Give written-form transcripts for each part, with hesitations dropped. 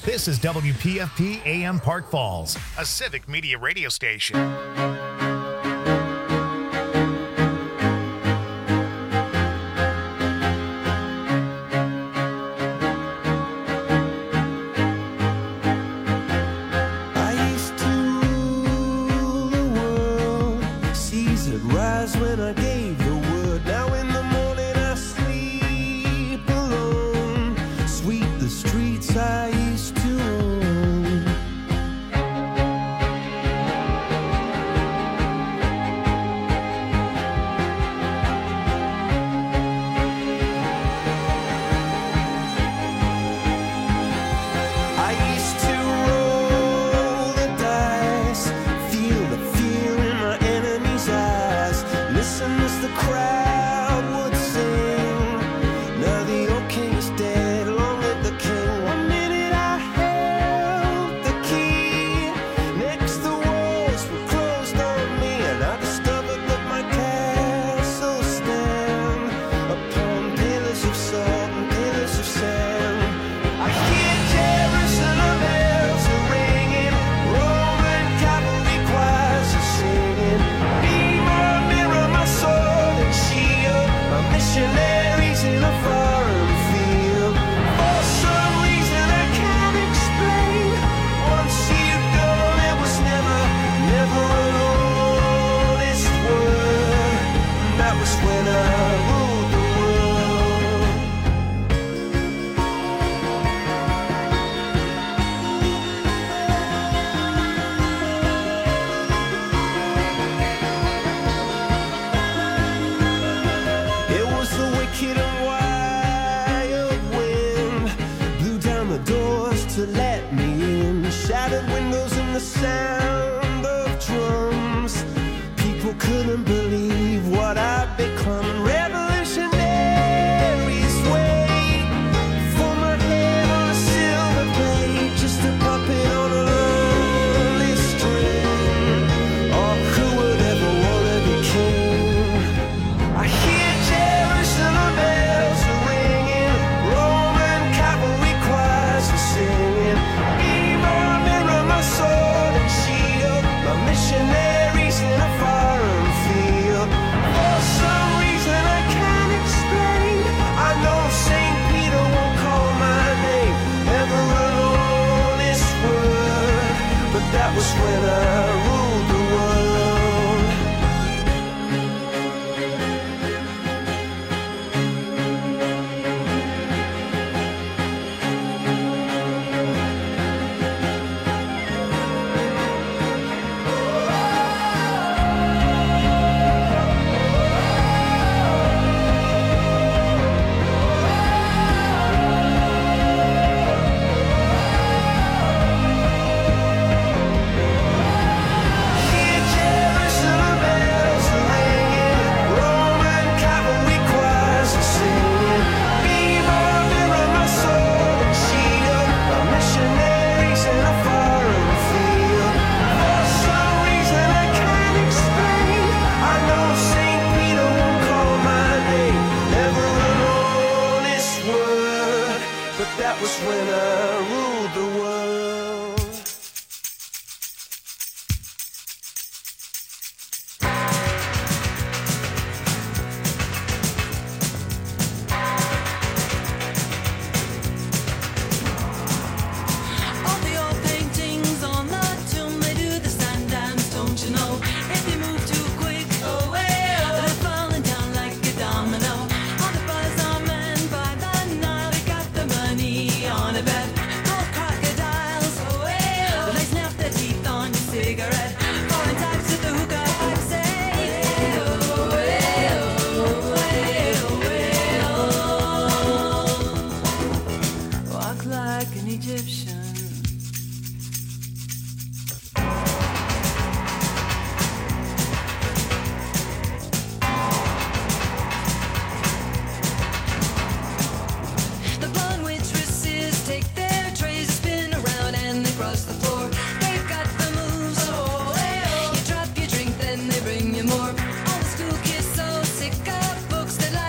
This is WPFP AM Park Falls, a civic media radio station.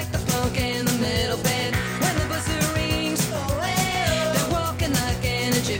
Middle bed when the buzzer rings. They're walking like an Egyptian.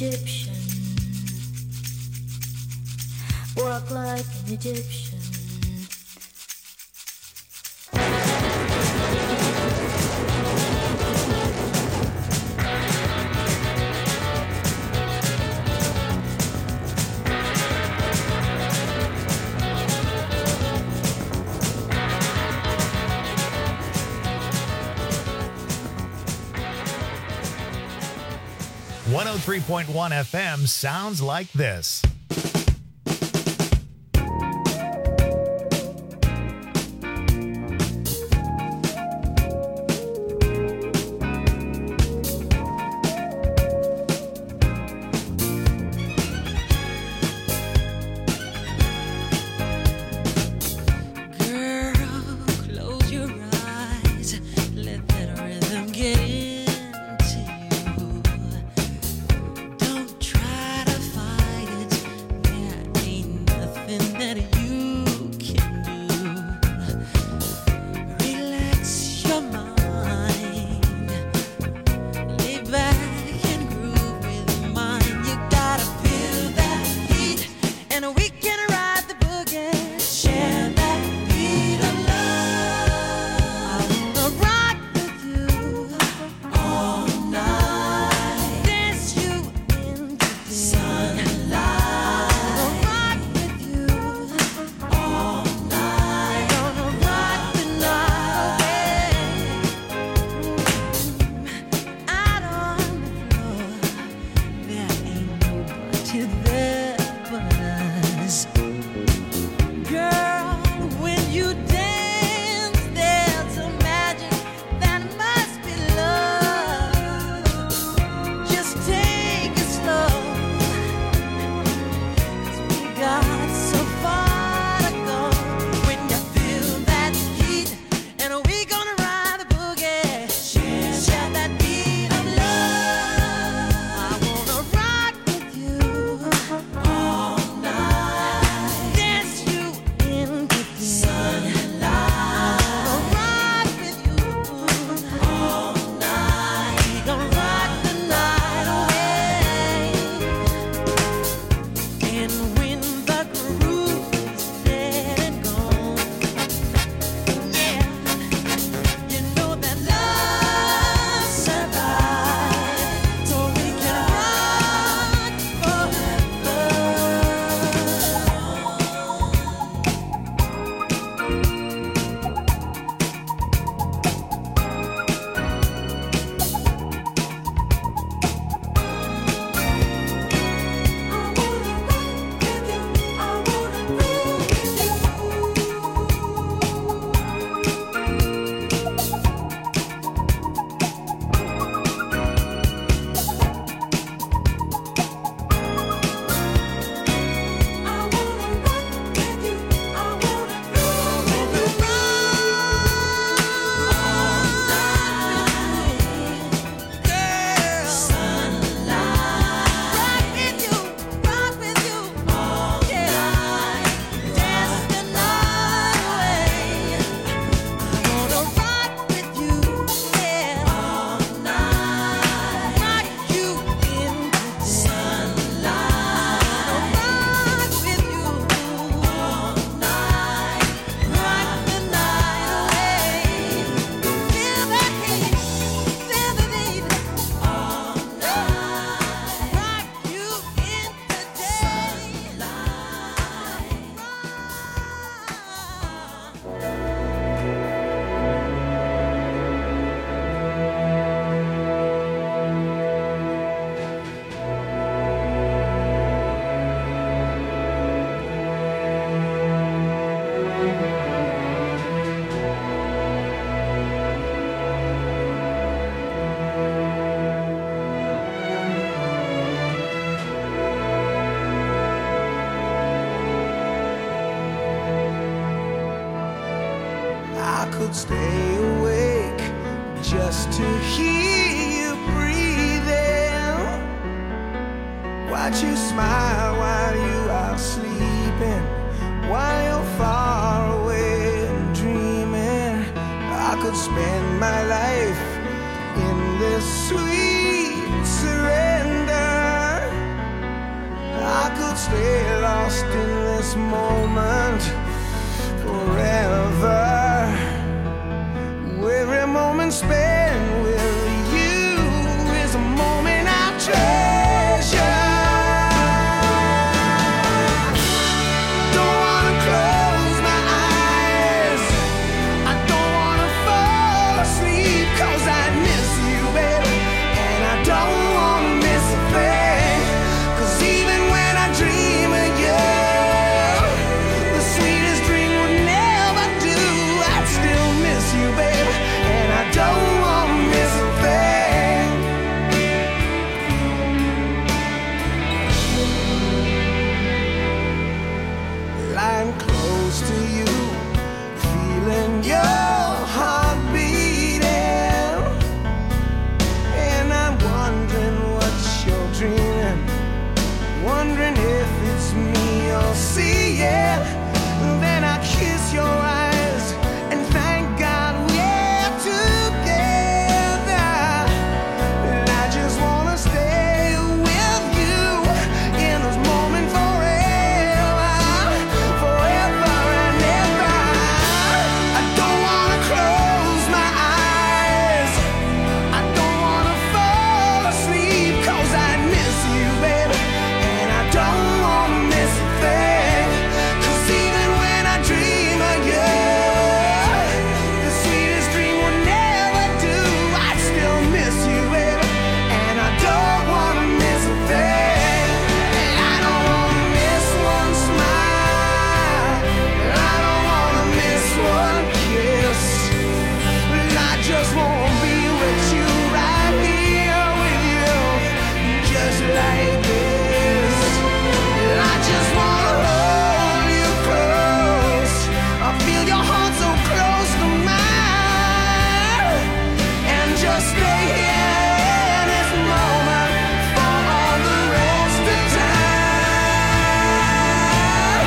Egyptian. Walk like an Egyptian. One 103.1 FM sounds like this. Stay awake just to hear you breathing. Watch you smile while you are sleeping, while you're far away and dreaming. I could spend my life in this sweet surrender. lost in this moment forever. Every moment spent with you is a moment I'll treasure. Don't wanna close my eyes, I don't wanna fall asleep, 'cause I miss you, baby, and I don't wanna miss a thing. 'Cause even when I dream of you, the sweetest dream would never do. I'd still miss you, baby, and I don't wanna miss a thing. Lying close to you, feeling your heart beating, and I'm wondering what you're dreaming, wondering if it's me you're seeing. Then I kiss your eyes and thank God we're together. And I just wanna stay with you in this moment forever, forever and ever. I don't wanna close my eyes, I don't wanna fall asleep, 'cause I miss you, baby, and I don't wanna miss a thing. 'Cause even when I dream of you, the sweetest dream would never do. I'd still miss you, baby, and I don't wanna miss a thing. And I don't wanna miss one smile, I don't wanna miss one kiss, but I just wanna be with you, right here with you, just like this. And I just wanna hold you close, I feel your heart so close to mine, and just stay here in this moment for all the rest of time.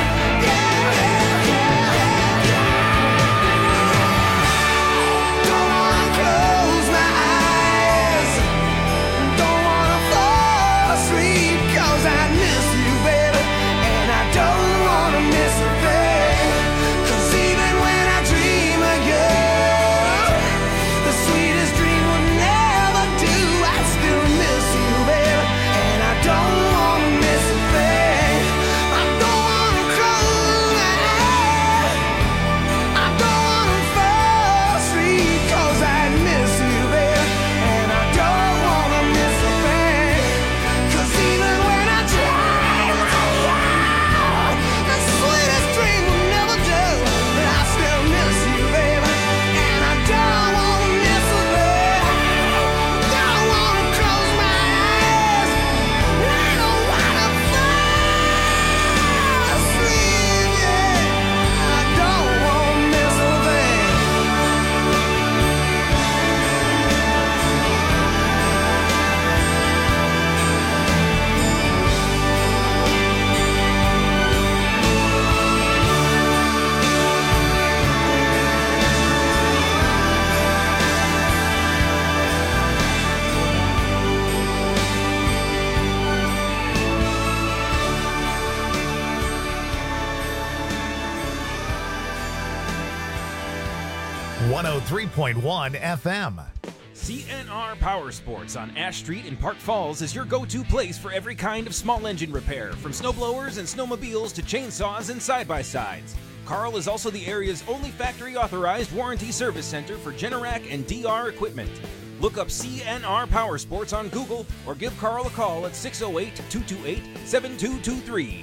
Don't wanna close my eyes, don't wanna fall asleep, 'cause I miss you, baby, and I don't wanna miss a thing. 'Cause even when I dream of you, the sweetest dream would never do. I still miss you, baby, and I don't wanna miss a thing. I don't wanna close my eyes, I don't wanna fall asleep, 'cause I miss you, baby, and I don't wanna miss a thing. 'Cause even when I dream of you, the sweetest dream will never do. But I still miss you, baby, and I don't wanna miss a thing. Don't wanna close my eyes, I don't wanna fall asleep, yeah. I don't wanna miss a thing. .1 FM. CNR Power Sports on Ash Street in Park Falls is your go-to place for every kind of small engine repair, from snowblowers and snowmobiles to chainsaws and side-by-sides. Carl is also the area's only factory-authorized warranty service center for Generac and DR equipment. Look up CNR Power Sports on Google or give Carl a call at 608-228-7223.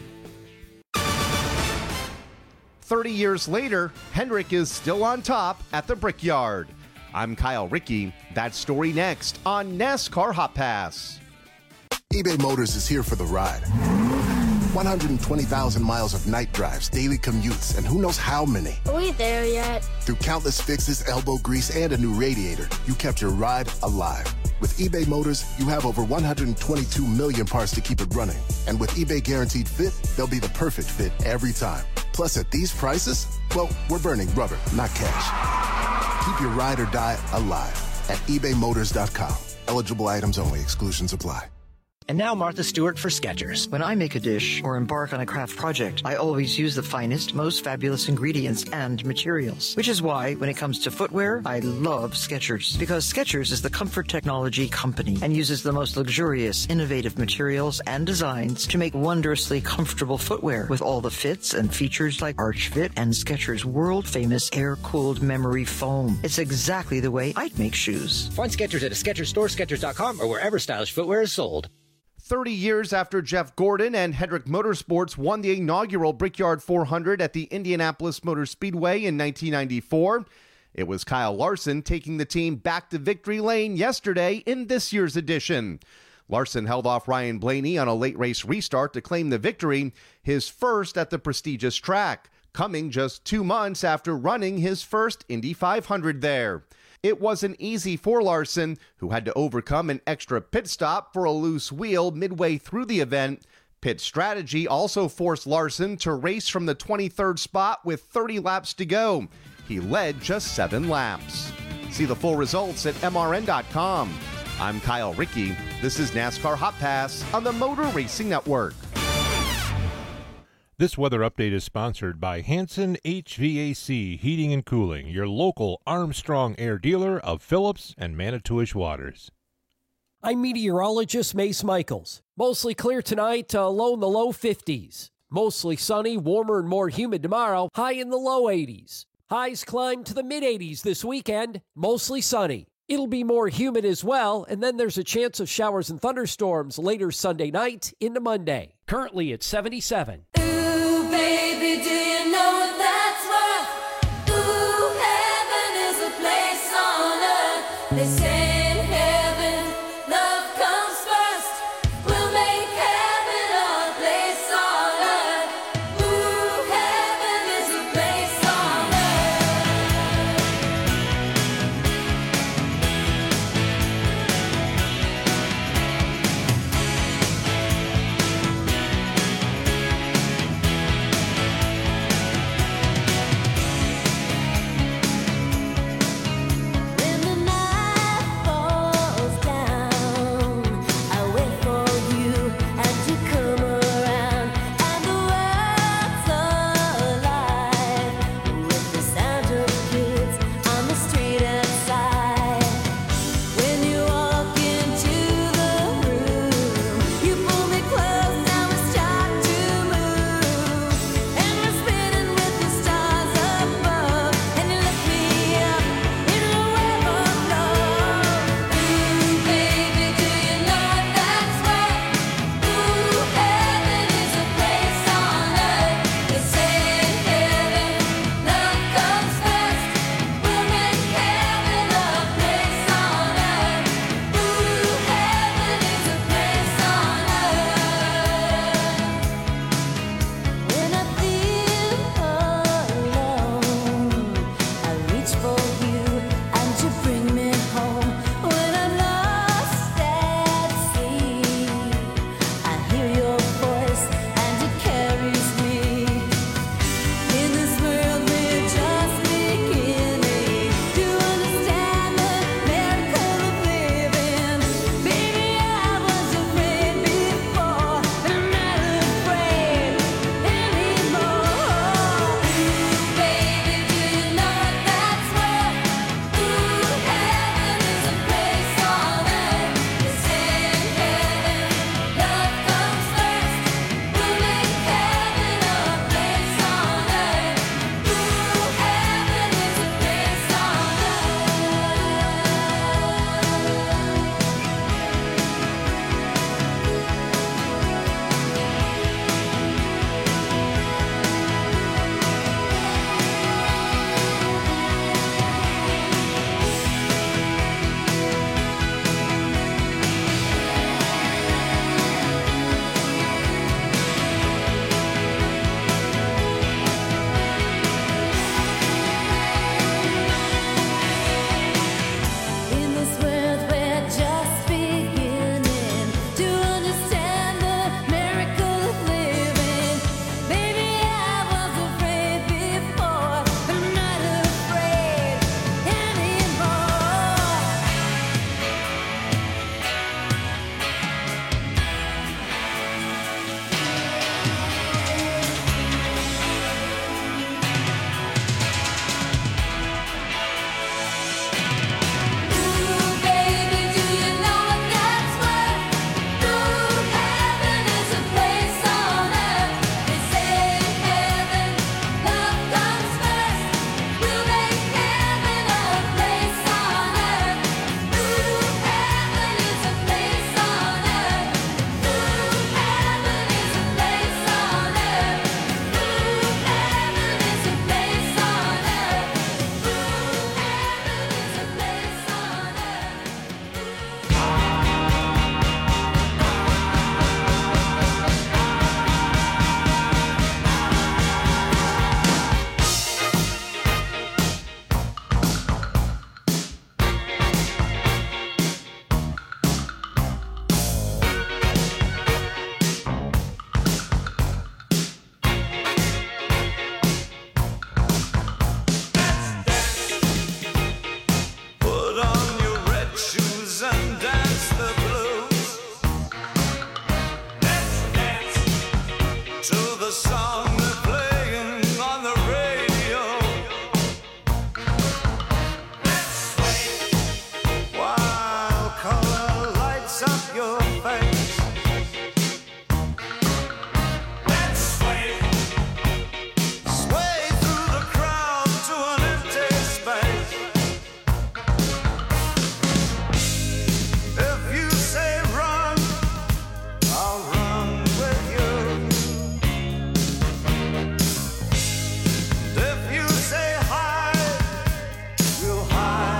30 years later, Hendrick is still on top at the Brickyard. I'm Kyle Rickey. That story next on NASCAR Hot Pass. eBay Motors is here for the ride. 120,000 miles of night drives, daily commutes, and who knows how many. Are we there yet? Through countless fixes, elbow grease, and a new radiator, you kept your ride alive. With eBay Motors, you have over 122 million parts to keep it running. And with eBay Guaranteed Fit, they'll be the perfect fit every time. Plus, at these prices, well, we're burning rubber, not cash. Keep your ride or die alive at ebaymotors.com. Eligible items only. Exclusions apply. And now Martha Stewart for Skechers. When I make a dish or embark on a craft project, I always use the finest, most fabulous ingredients and materials. Which is why, when it comes to footwear, I love Skechers. Because Skechers is the comfort technology company and uses the most luxurious, innovative materials and designs to make wondrously comfortable footwear with all the fits and features like Arch Fit and Skechers' world-famous air-cooled memory foam. It's exactly the way I'd make shoes. Find Skechers at a Skechers store, Skechers.com, or wherever stylish footwear is sold. 30 years after Jeff Gordon and Hendrick Motorsports won the inaugural Brickyard 400 at the Indianapolis Motor Speedway in 1994, it was Kyle Larson taking the team back to victory lane yesterday in this year's edition. Larson held off Ryan Blaney on a late race restart to claim the victory, his first at the prestigious track, coming just 2 months after running his first Indy 500 there. It wasn't easy for Larson, who had to overcome an extra pit stop for a loose wheel midway through the event. Pit strategy also forced Larson to race from the 23rd spot with 30 laps to go. He led just 7 laps. See the full results at MRN.com. I'm Kyle Rickey. This is NASCAR Hot Pass on the Motor Racing Network. This weather update is sponsored by Hanson HVAC Heating and Cooling, your local Armstrong Air dealer of Phillips and Manitowish Waters. I'm meteorologist Mace Michaels. Mostly clear tonight, low in the low 50s. Mostly sunny, warmer and more humid tomorrow, high in the low 80s. Highs climb to the mid-80s this weekend, mostly sunny. It'll be more humid as well, and then there's a chance of showers and thunderstorms later Sunday night into Monday. Currently at 77. Baby, do you know what that's worth? Ooh, heaven is a place on earth. They say in heaven, love comes first. We'll make heaven a place on earth. Ooh, heaven is a place on face. Let's sway through the crowd to an empty space. If you say run, I'll run with you. If you say hide, we'll hide.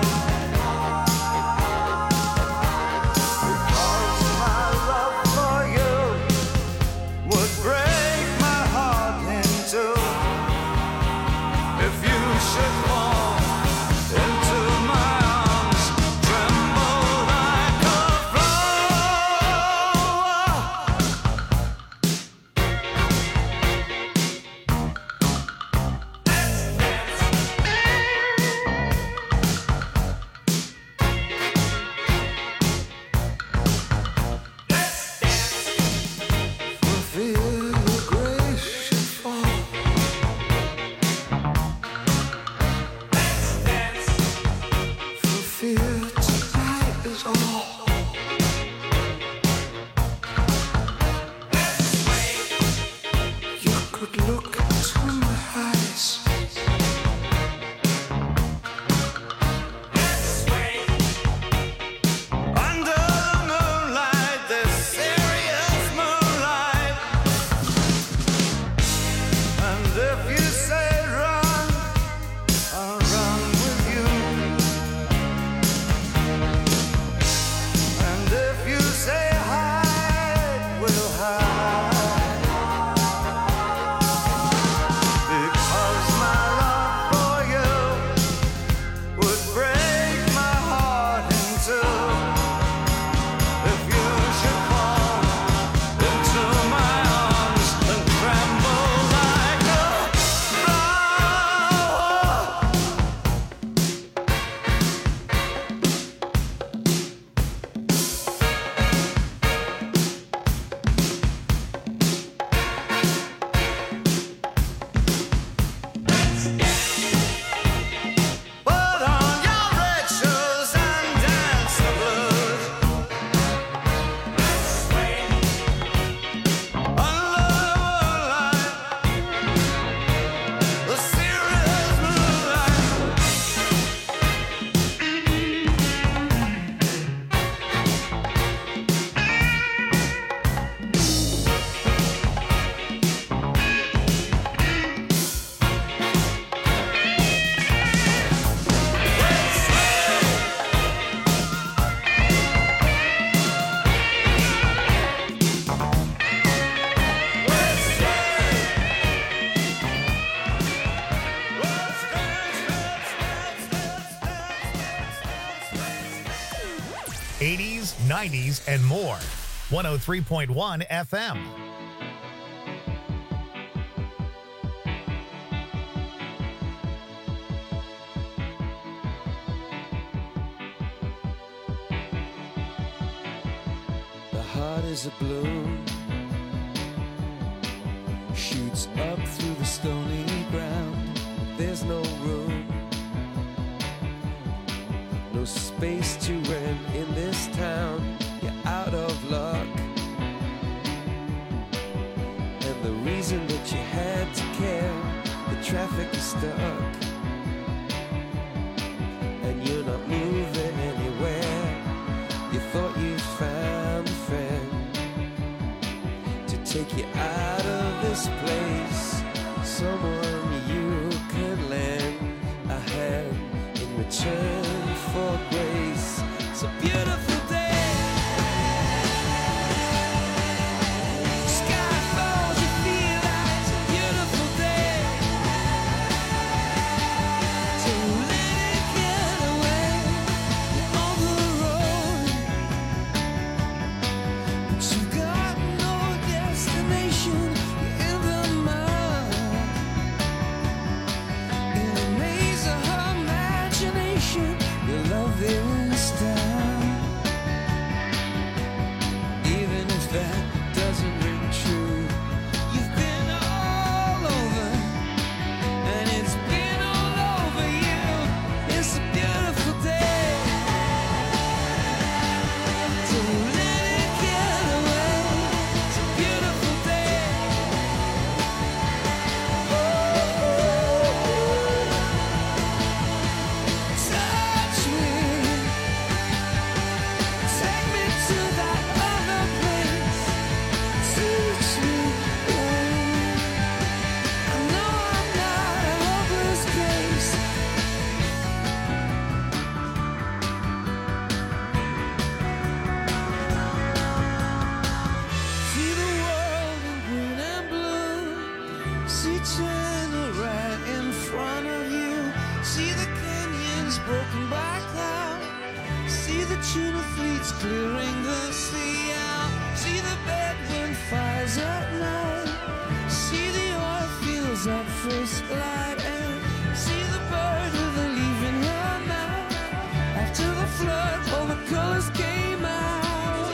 Because my love for you would break my heart in two. If you should fall into my arms, tremble like a flower. For fear your grace should fall. For fear tonight is all. You could look into my eyes. Under the moonlight, this serious moonlight. And if you say run, I'll run with you. And if you say hide, we'll hide. Because my love for you would break my heart in two. If you should fall into my arms and tremble like a flower. 80s, 90s, and more. 103.1 FM. The heart is a balloon, shoots up through the stony ground. There's no room, no space to rent in this town. You're out of luck, and the reason that you had to care, the traffic is stuck, and you're not moving anywhere. You thought you found a friend to take you out of this place, someone you can lend a hand in return for grace. It's a beautiful day. Sky falls, you feel like it's a beautiful day. Don't let it get away. You're on the road, but you got no destination. You're in the mud, in a maze of her imagination. Your love is down, even if that doesn't ring true. You've been all over, and it's been all over you. It's a beautiful day. Don't let it get tuna fleets clearing the sea out. See the bedroom fires at night. See the oil fields at first light. And see the bird with a leaf in her mouth. After the flood, all the colors came out.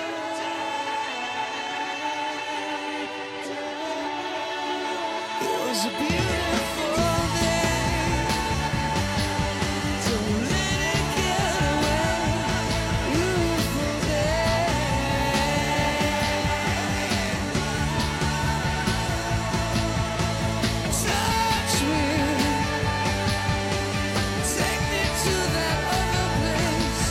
It was a beautiful day. Don't let it get away. Beautiful day. Touch me. Take me to that other place.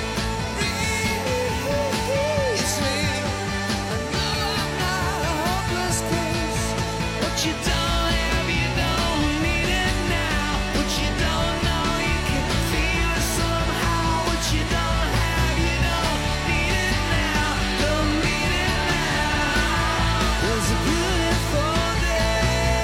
Release me. I know I'm not a hopeless case. What you don't have, you don't need it now. What you don't know, you can feel it somehow. What you don't have, you don't need it now. Don't need it now. It was a beautiful day.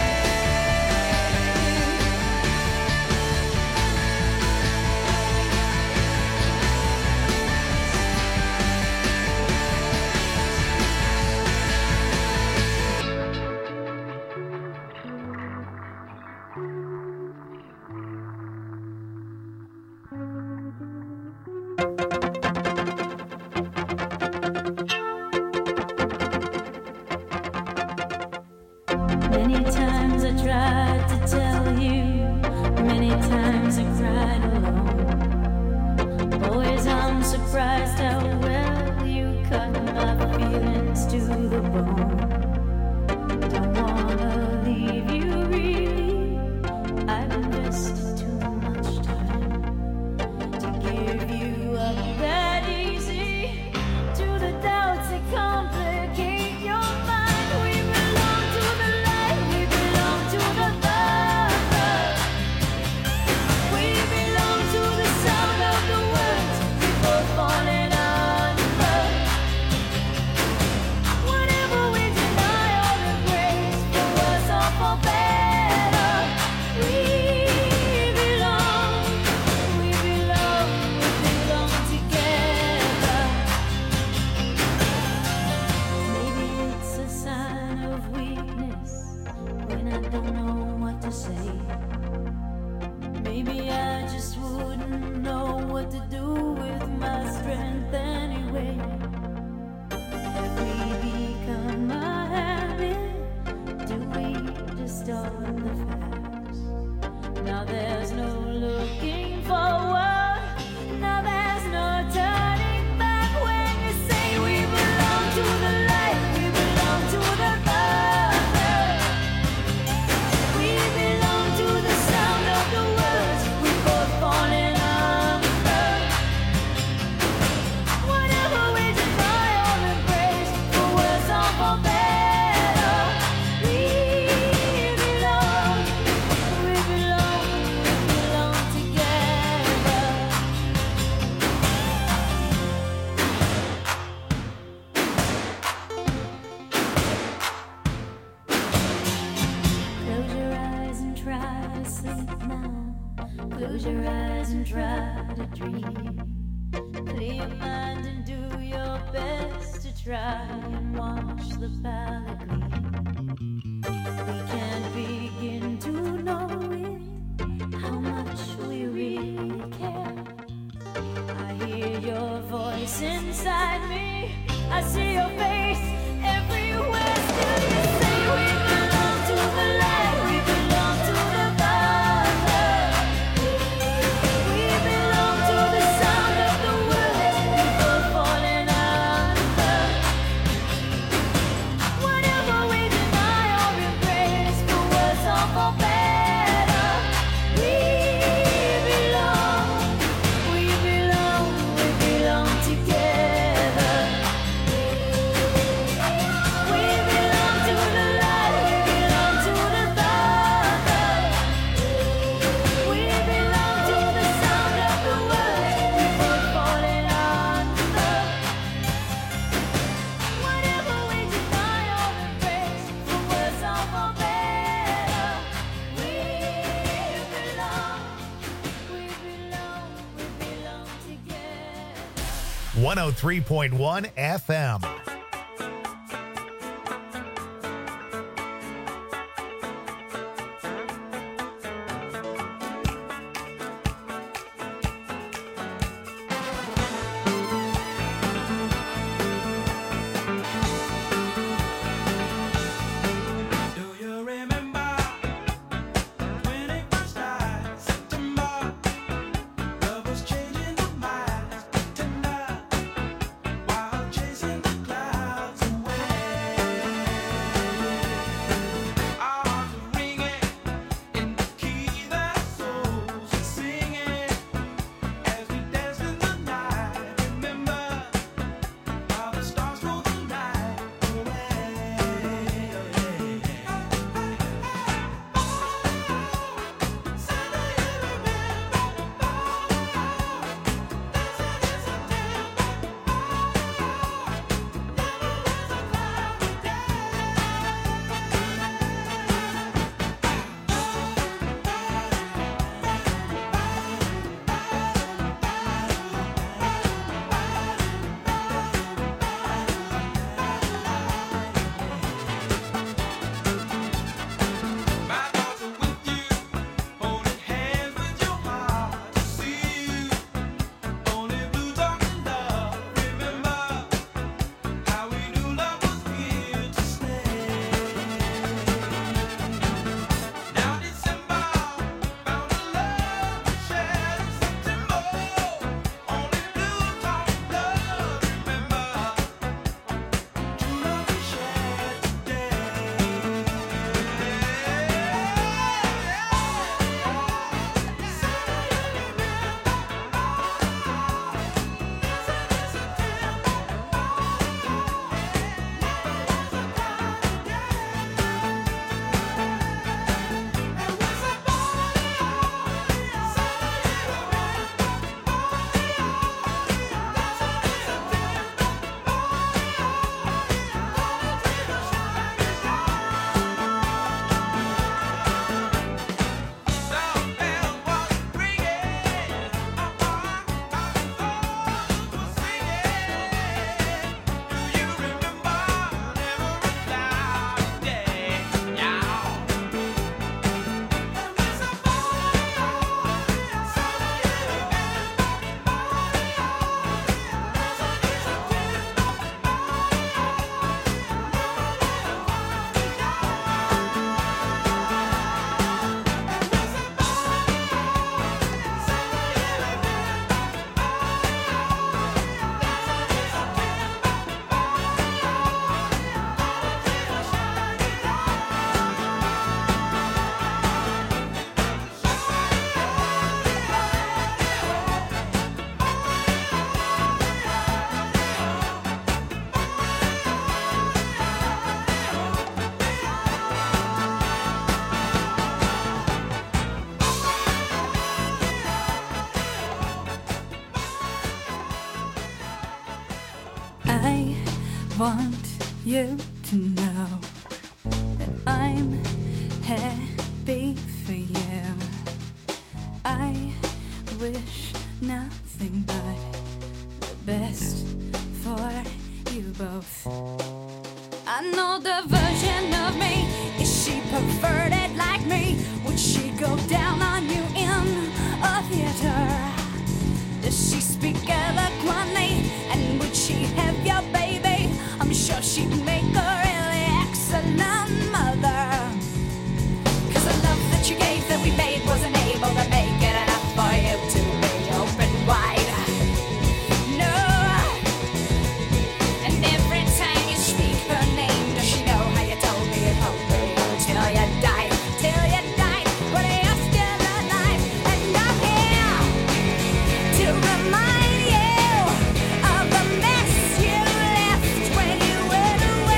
Many times I tried to tell you, many times I cried alone. Always I'm surprised how well you cut my feelings to the bone. Don't wanna leave you really, I've invested too much time to give you up that easy to the doubts that complicate your mind. We belong to the light, we belong to the thunder. We belong to the sound of the words before falling under. Whenever we deny all the grace, for worse or for better, we belong together. Maybe it's a sign of weakness when I don't know what to say. Maybe I just wouldn't know what to do with my strength anyway. Have we become a habit? Do we distort the facts? Now there's no looking forward. Now there's no turning back when you say we belong to the light, we belong to the thunder. We belong to the sound of the words we both falling under. Whatever we deny or embrace, for worse or for better, we belong together. Close your eyes and try to sleep now. Close your eyes and try to dream. Clear your mind and do your best to try and watch the palette gleam. We can't begin to know it, how much we really care. I hear your voice inside me. I see your face everywhere. Still you say we belong to the light, we belong to the thunder. We belong to the sound of the words before falling under. 103.1 FM. want you to know that I'm happy for you. I wish nothing but the best for you both. I know the version of me. Is she perverted like me? Would she go down on you in a theater? Does she speak eloquently? And would she have your baby? I'm sure she'd make a really excellent mother. 'Cause the love that you gave that we made wasn't able to make it enough for you to be open wide. No. And every time you speak her name, does she know how you told me you'd hold me until you died? Till you died, but you're still alive. And I'm here to remind you of the mess you left when you went away.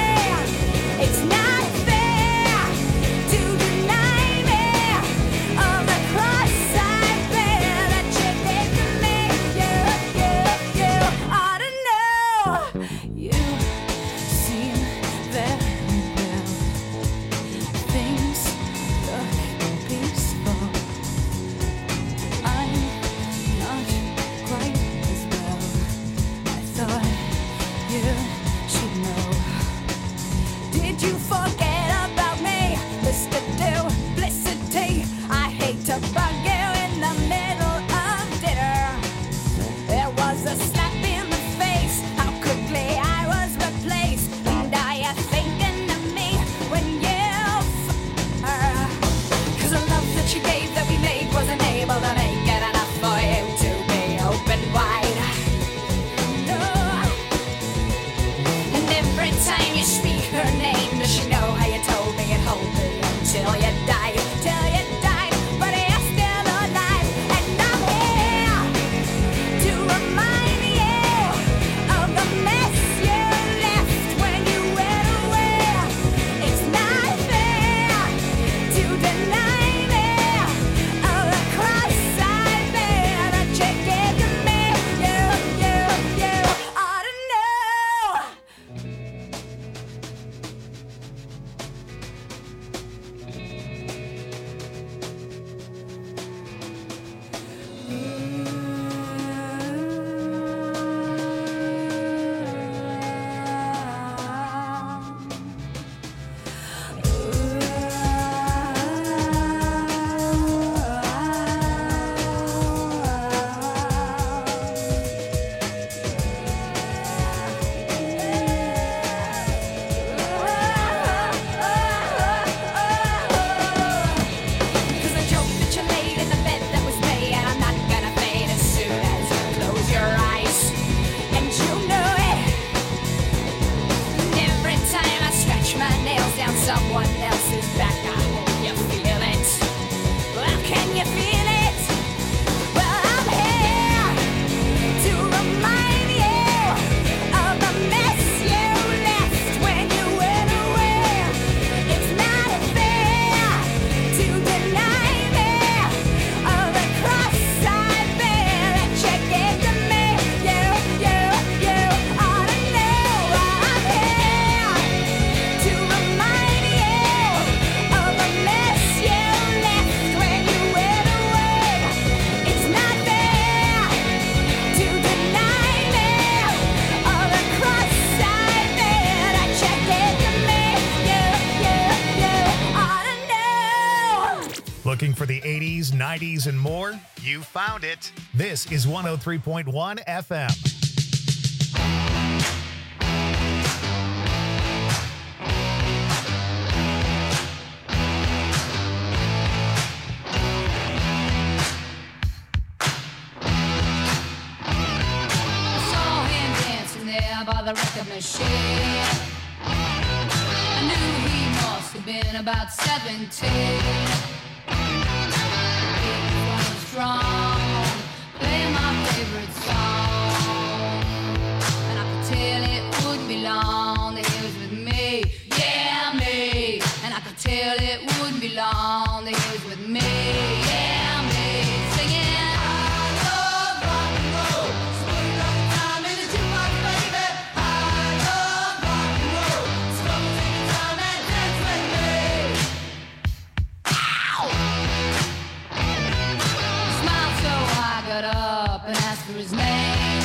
Did you forget about me, Mr. Duplicity? I hate to bug you in the middle of dinner. There was a slap in the face, how quickly I was replaced. And are you thinking of me when you her? 'Cause the love that you gave that we made wasn't able to make it enough for you to be open wide. No. And every time you speak her name, does she know how you told me and hold me until you died? Till you died, but you're still alive. And I'm here to remind you of the mess you left when you went away. It's not fair to deny me of the cross-eyed man that you gave to me. You ought to know. Cause the joke that you laid in the bed that was made, and I'm not gonna fade as soon as you close your eyes. And you know it. And every time I scratch my nails down someone else's back, I hope you feel it. Well, can you feel it? Well, I'm here to remind you of the mess you left when you went away. It's not fair to deny me of the cross-eyed man that you gave to me. You ought to know I'm here to remind you of the mess you left when you went away. It's not fair to deny me of the cross-eyed man that you gave to me. You ought to know. Looking for the 80s, 90s, and more? You found it. This is 103.1 FM. I saw him dancing there by the record machine. I knew he must have been about 17. He was strong, playing my favorite song. And I could tell it wouldn't be long that he was with me, yeah, me. And I could tell it wouldn't be long that he was with me, yeah, me. Singing, I love rock and roll, swing like time in the jukebox, baby. I love rock and roll, swing like time and dance with me. Ow! He smiled so I got up and asked for his name.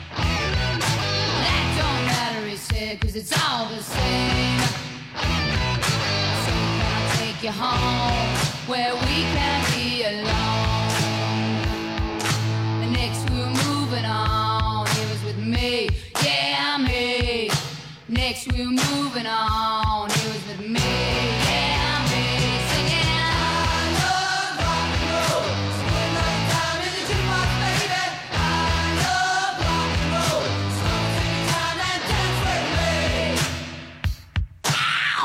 That don't matter, he said, 'cause it's all the same. So can I take you home where we can be alone? And next we were moving on, he was with me, yeah, me. Next we were moving on, he was with me, yeah, me. Singing, I love rock and roll, swing like time in the jukebox, baby. I love rock and roll, swing time and dance with me. Ow!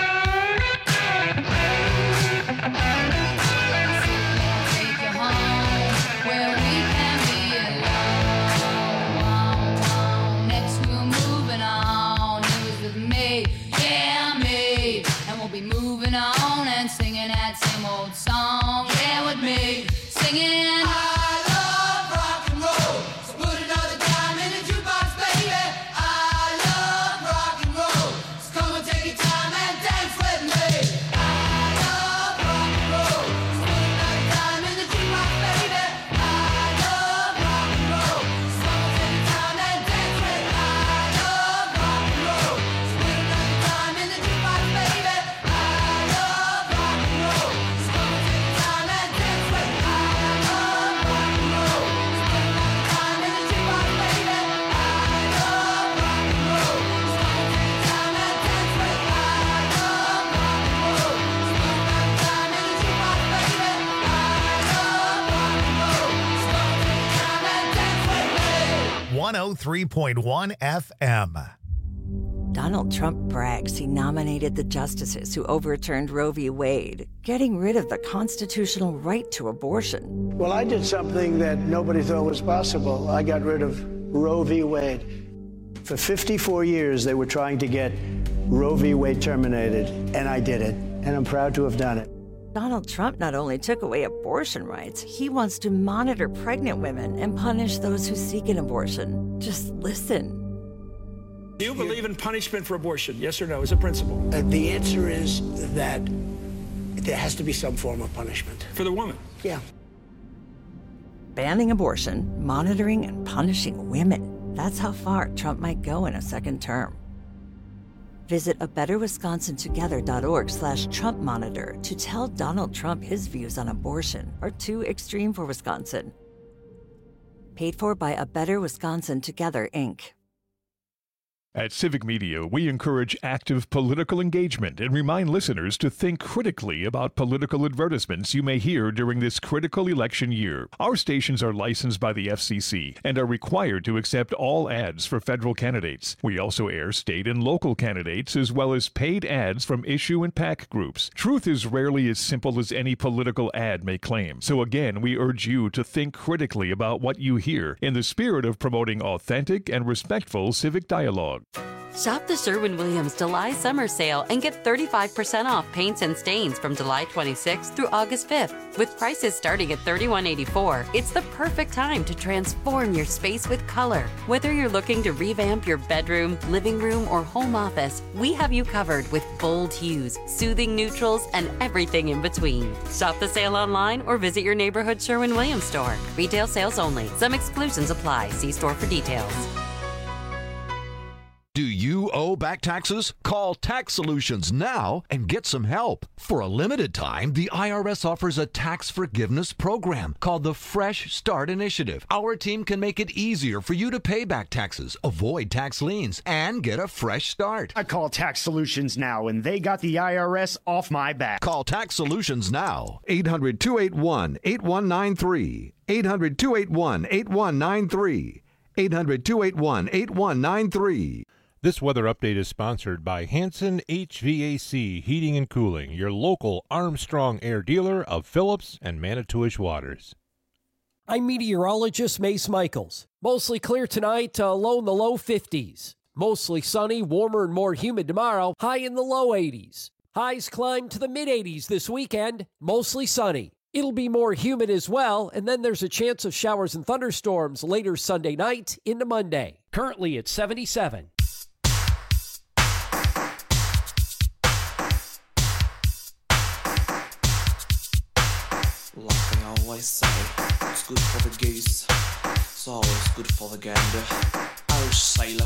Take you home 103.1 FM. Donald Trump brags he nominated the justices who overturned Roe v. Wade, getting rid of the constitutional right to abortion. Well, I did something that nobody thought was possible. I got rid of Roe v. Wade. For 54 years, they were trying to get Roe v. Wade terminated, and I did it, and I'm proud to have done it. Donald Trump not only took away abortion rights, he wants to monitor pregnant women and punish those who seek an abortion. Just listen. Do you believe in punishment for abortion? Yes or no, as a principle? The answer is that there has to be some form of punishment. For the woman? Yeah. Banning abortion, monitoring and punishing women. That's how far Trump might go in a second term. Visit abetterwisconsintogether.org/Trump Monitor to tell Donald Trump his views on abortion are too extreme for Wisconsin. Paid for by A Better Wisconsin Together, Inc. At Civic Media, we encourage active political engagement and remind listeners to think critically about political advertisements you may hear during this critical election year. Our stations are licensed by the FCC and are required to accept all ads for federal candidates. We also air state and local candidates as well as paid ads from issue and PAC groups. Truth is rarely as simple as any political ad may claim. So again, we urge you to think critically about what you hear in the spirit of promoting authentic and respectful civic dialogue. Shop the Sherwin-Williams July Summer Sale and get 35% off paints and stains from July 26th through August 5th. With prices starting at $31.84, it's the perfect time to transform your space with color. Whether you're looking to revamp your bedroom, living room, or home office, we have you covered with bold hues, soothing neutrals, and everything in between. Shop the sale online or visit your neighborhood Sherwin-Williams store. Retail sales only. Some exclusions apply. See store for details. Do you owe back taxes? Call Tax Solutions now and get some help. For a limited time, the IRS offers a tax forgiveness program called the Fresh Start Initiative. Our team can make it easier for you to pay back taxes, avoid tax liens, and get a fresh start. I call Tax Solutions now, and they got the IRS off my back. Call Tax Solutions now. 800-281-8193. 800-281-8193. 800-281-8193. This weather update is sponsored by Hanson HVAC Heating and Cooling, your local Armstrong Air dealer of Phillips and Manitowish Waters. I'm meteorologist Mace Michaels. Mostly clear tonight, low in the low 50s. Mostly sunny, warmer and more humid tomorrow, high in the low 80s. Highs climb to the mid-80s this weekend, mostly sunny. It'll be more humid as well, and then there's a chance of showers and thunderstorms later Sunday night into Monday. Currently at 77. Like they always say, it's good for the goose, it's always good for the gander. Oh, sailor.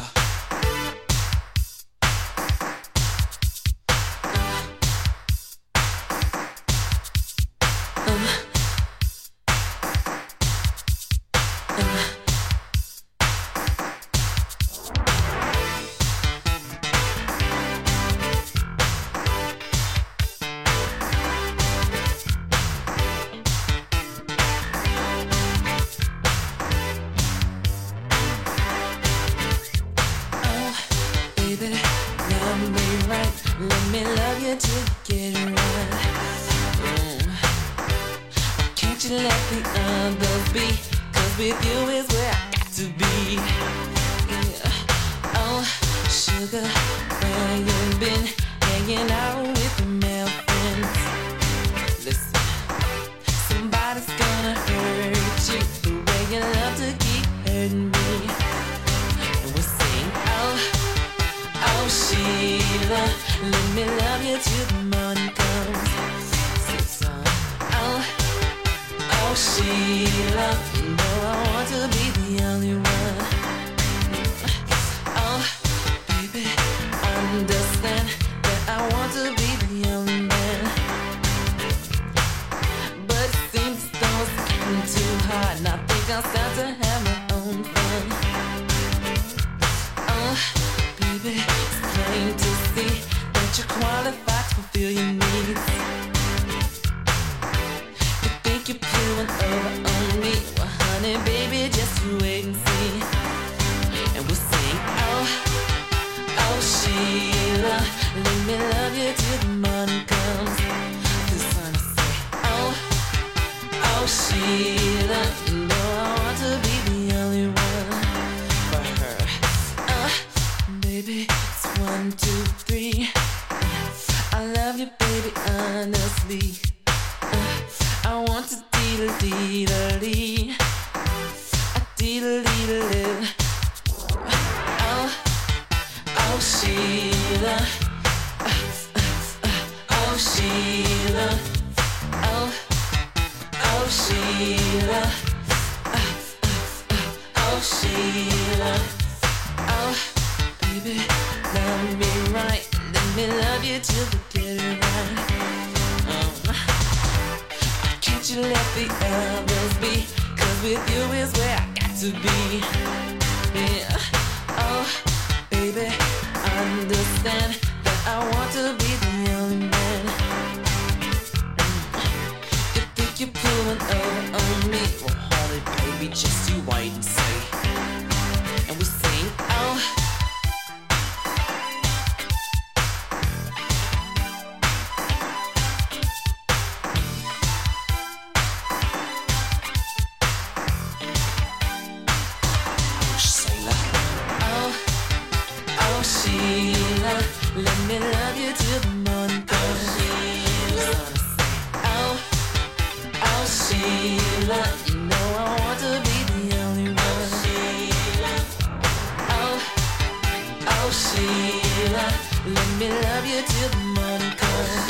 Think you're pulling over on me? Well, honey, baby, just wait and see. Sheila, you know I want to be the only one for her. Baby, it's 1, 2, 3. I love you, baby, honestly. I want to dee-da-dee-da-dee. Dee-da-dee-da-dee. Oh, Sheila. Oh, Sheila. Oh, Sheila. Oh, Sheila. Oh, baby, love me right. Let me love you till we get it right. Can't you let the others be? 'Cause with you is where I got to be. Yeah. Oh, baby, understand that I want to be the only man. You think you're pulling over on me? Well, hold it, baby, just you wait and see. And we sing, oh. Sheila, let me love you till the morning comes. Oh, Sheila, you know I want to be the only one. Oh, Sheila, let me love you till the morning comes.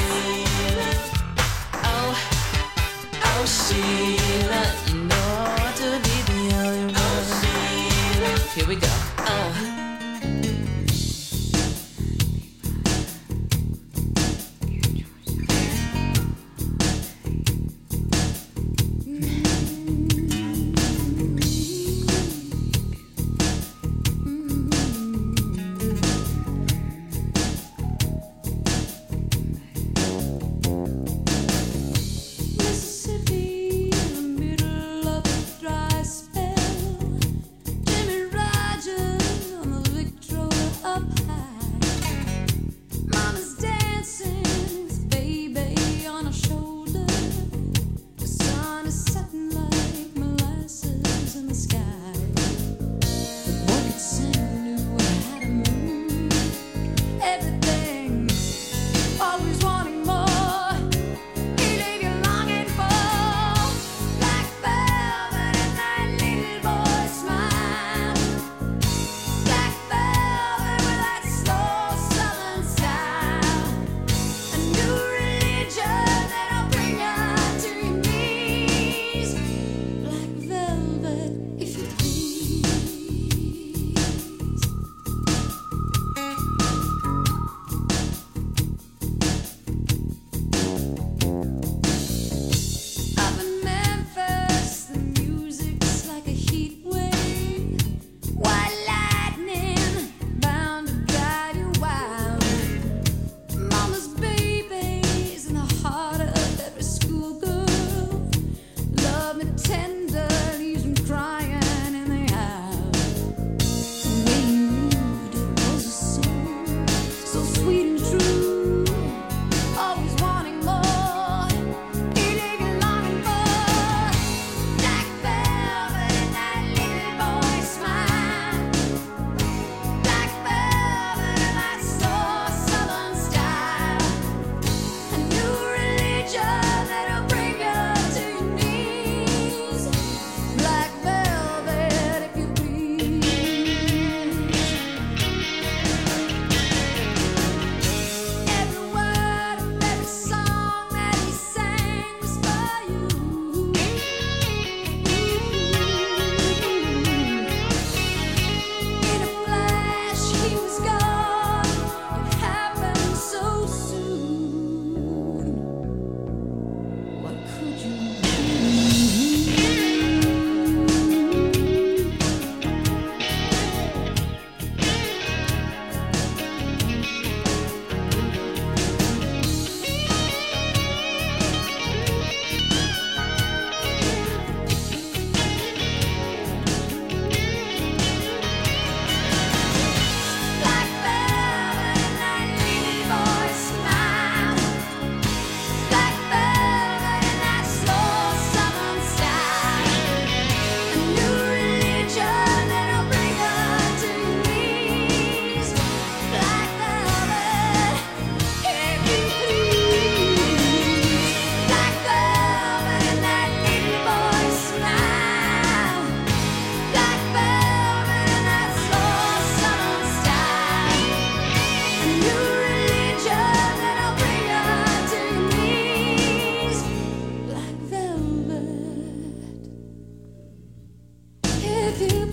Oh, Sheila, you know I want to be the only one. Here we go.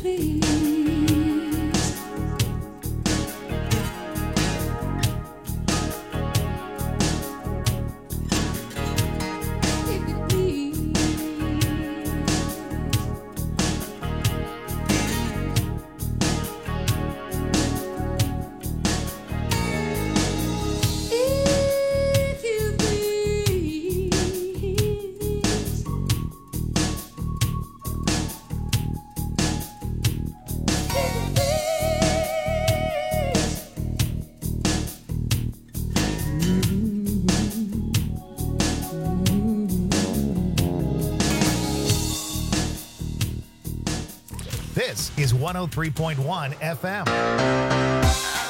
please. If you please. If you please. This is 103.1 FM.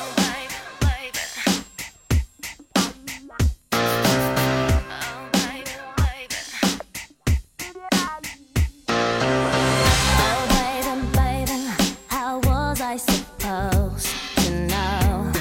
Oh, baby, baby, how was I supposed to know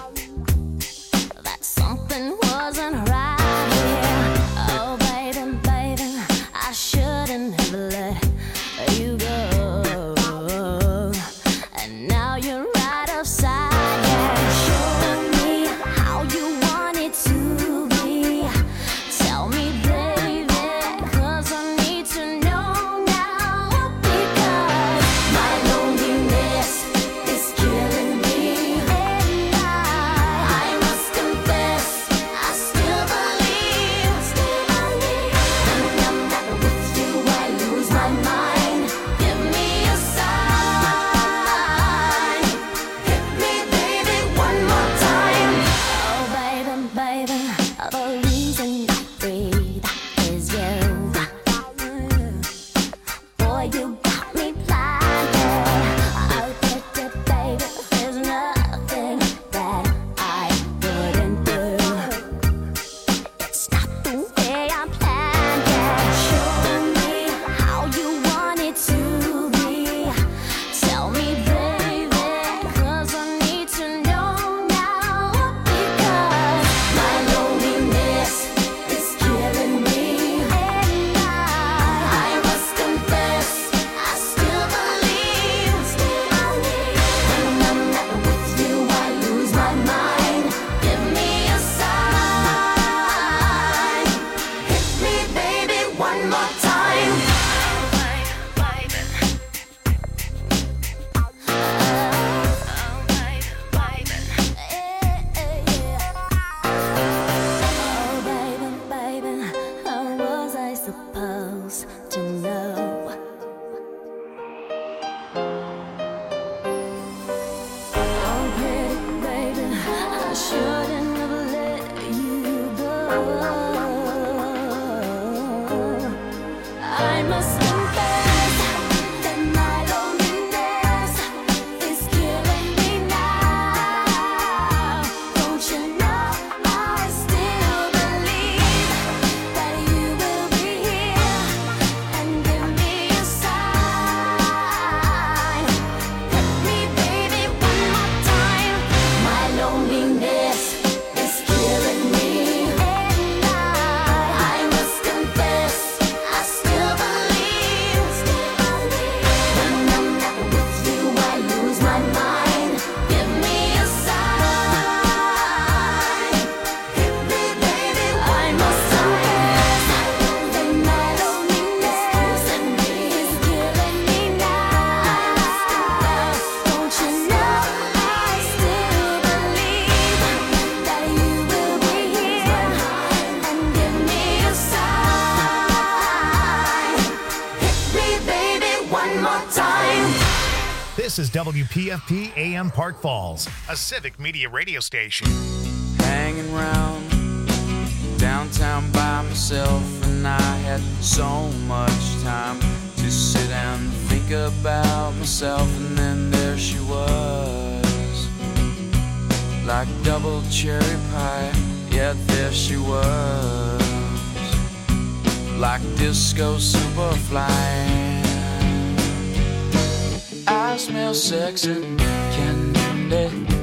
that something wasn't right here? Oh, baby, baby, I shouldn't have let you go. And now you're right upside down. Show me how you want it to be. Tell me, baby, 'cause I need to know now. Because my loneliness is killing me. And I must confess, I still believe. When I'm not with you, I lose my mind. Give me a sign. Hit me, baby, one more time. Oh, baby, baby, the reason I breathe is you. Boy, you got me blinded. Oh, baby, there's nothing that I wouldn't do. It's not the way I planned it. Show me how you want it to be. Tell me, baby, 'cause I need to know now. Because my loneliness is killing me. And I must confess, I still believe. When I'm not with you, I lose my mind. Give me a sign. Hit me, baby, one more time. Oh, baby, baby, how was I supposed to know? Oh, pretty baby, I shouldn't have let you go. I must confess that my loneliness is killing me now. Don't you know I still believe that you will be here and give me a sign. Hit me, baby, one more time. My loneliness is killing me. And I must confess, I still believe. When I'm not with you, I lose my mind. Give me a sign. Hit me, baby, one more time. That my loneliness is killing me now. Don't you know I still believe that you will be here and give me a sign. Hit me, baby, one more time. This is WPFP AM Park Falls, a civic media radio station. Hanging round downtown by myself, and I had so much time to sit and think about myself. And then there she was, like double cherry pie. Yeah, there she was, like disco superfly. I smell sex and candy.